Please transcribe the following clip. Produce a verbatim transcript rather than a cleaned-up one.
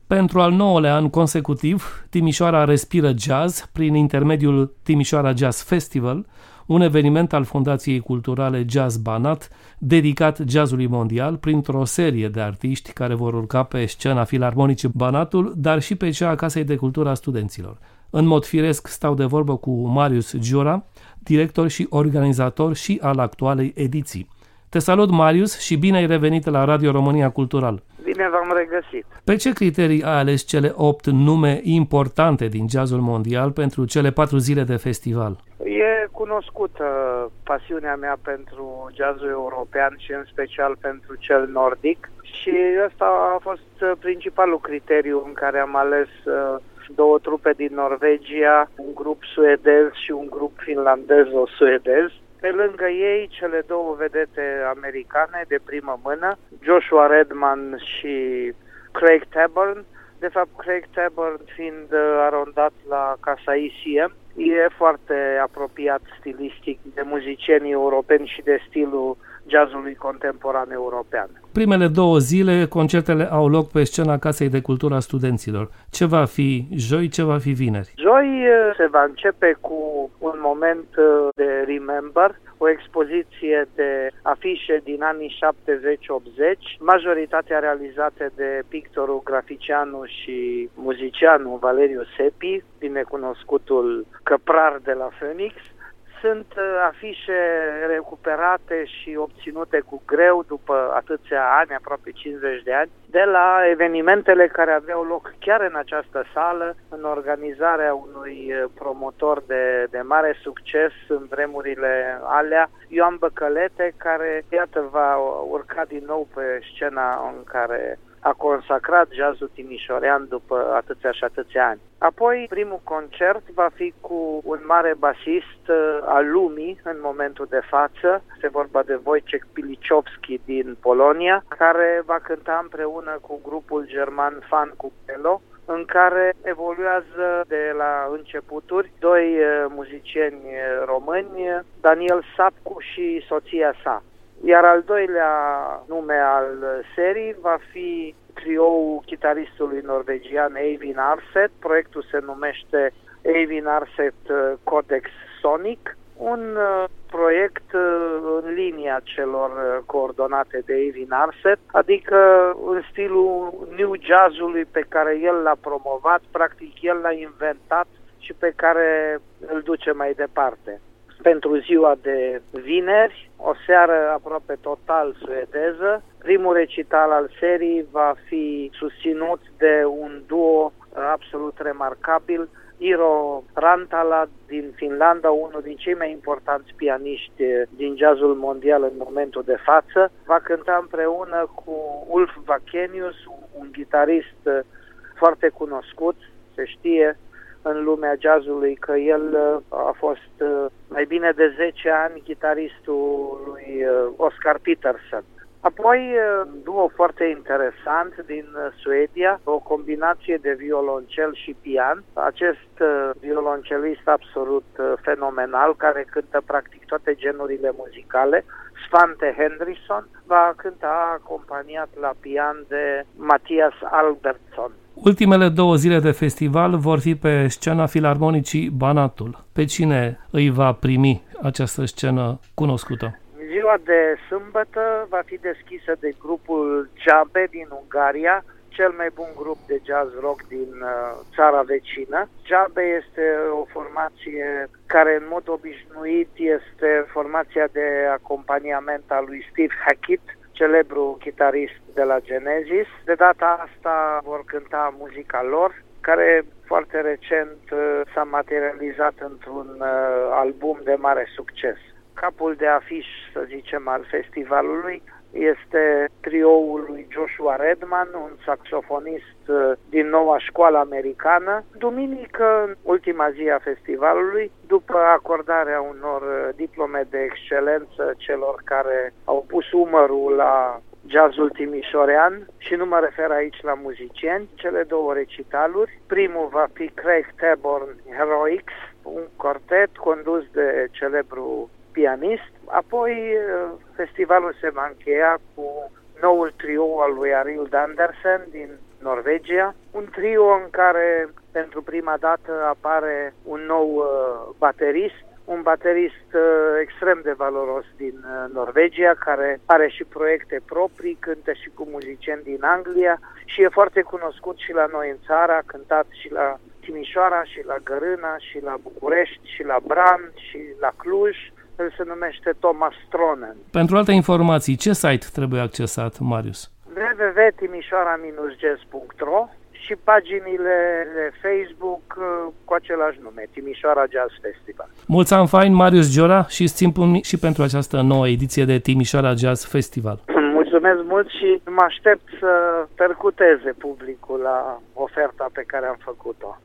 Pentru al nouălea an consecutiv, Timișoara respiră jazz prin intermediul Timișoara Jazz Festival, un eveniment al Fundației Culturale Jazz Banat, dedicat jazzului mondial printr-o serie de artiști care vor urca pe scena Filarmonicii Banatul, dar și pe cea a Casei de Cultură a Studenților. În mod firesc stau de vorbă cu Marius Giura, director și organizator și al actualei ediții. Te salut, Marius, și bine ai revenit la Radio România Cultural. Bine v-am regăsit. Pe ce criterii ai ales cele opt nume importante din jazzul mondial pentru cele patru zile de festival? E cunoscută pasiunea mea pentru jazzul european și în special pentru cel nordic și ăsta a fost principalul criteriu în care am ales două trupe din Norvegia, un grup suedez și un grup finlandez-suedez. Pe lângă ei, cele două vedete americane de primă mână, Joshua Redman și Craig Taborn. De fapt, Craig Taborn fiind arondat la Casa I C M, e foarte apropiat stilistic de muzicienii europeni și de stilul jazzului contemporan european. Primele două zile, concertele au loc pe scena Casei de Cultură a Studenților. Ce va fi joi, ce va fi vineri? Joi se va începe cu un moment de Remember, o expoziție de afișe din anii șaptezeci optzeci, majoritatea realizate de pictorul, graficianul și muzicianul Valeriu Sepi, binecunoscutul căprar de la Phoenix. Sunt afișe recuperate și obținute cu greu după atâția ani, aproape cincizeci de ani, de la evenimentele care aveau loc chiar în această sală, în organizarea unui promotor de, de mare succes în vremurile alea, Ioan Băcălete, care, iată, va urca din nou pe scena în care a consacrat jazzul timișorean după atâția și atâția ani. Apoi, primul concert va fi cu un mare basist uh, al lumii în momentul de față. Este vorba de Wojciech Pilichowski din Polonia, care va cânta împreună cu grupul german Fan Kupelo, în care evoluează de la începuturi doi uh, muzicieni români, Daniel Sapcu și soția sa. Iar al doilea nume al serii va fi trioul chitaristului norvegian Eivind Arset. Proiectul se numește Eivind Arset Codex Sonic, un proiect în linia celor coordonate de Eivind Arset, adică în stilul new jazzului pe care el l-a promovat, practic el l-a inventat și pe care îl duce mai departe. Pentru ziua de vineri, o seară aproape total suedeză. Primul recital al serii va fi susținut de un duo absolut remarcabil, Iiro Rantala din Finlanda, unul din cei mai importanți pianiști din jazzul mondial în momentul de față. Va cânta împreună cu Ulf Vakenius, un gitarist foarte cunoscut, se știe în lumea jazzului că el a fost mai bine de zece ani chitaristul lui Oscar Peterson. Apoi, duo foarte interesant din Suedia, o combinație de violoncel și pian. Acest violoncelist absolut fenomenal, care cântă practic toate genurile muzicale, Svante Henriksson, va cânta acompaniat la pian de Mattias Albertsson. Ultimele două zile de festival vor fi pe scena Filarmonicii Banatul. Pe cine îi va primi această scenă cunoscută? Ziua de sâmbătă va fi deschisă de grupul Jabe din Ungaria, cel mai bun grup de jazz rock din uh, țara vecină. Jabe este o formație care în mod obișnuit este formația de acompaniament a lui Steve Hackett, celebru chitarist de la Genesis. De data asta vor cânta muzica lor, care foarte recent uh, s-a materializat într-un uh, album de mare succes. Capul de afiș, să zicem, al festivalului este trioul lui Joshua Redman, un saxofonist din noua școală americană. Duminică, ultima zi a festivalului, după acordarea unor diplome de excelență celor care au pus umărul la jazzul timișorean, și nu mă refer aici la muzicieni, cele două recitaluri. Primul va fi Craig Taborn Heroics, un quartet condus de celebru pianist. Apoi festivalul se va încheia cu noul trio al lui Arild Andersen din Norvegia. Un trio în care pentru prima dată apare un nou uh, baterist, un baterist uh, extrem de valoros din uh, Norvegia, care are și proiecte proprii, cântă și cu muzicieni din Anglia și e foarte cunoscut și la noi în țară, a cântat și la Timișoara, și la Gărâna, și la București, și la Bran, și la Cluj. El se numește Thomas Stronen. Pentru alte informații, ce site trebuie accesat, Marius? w w w punct timișoara jazz punct r o și paginile de Facebook cu același nume, Timișoara Jazz Festival. Mulți ani fain, Marius Giora, și îți țin pumnii și pentru această nouă ediție de Timișoara Jazz Festival. Mulțumesc mult și mă aștept să percuteze publicul la oferta pe care am făcut-o.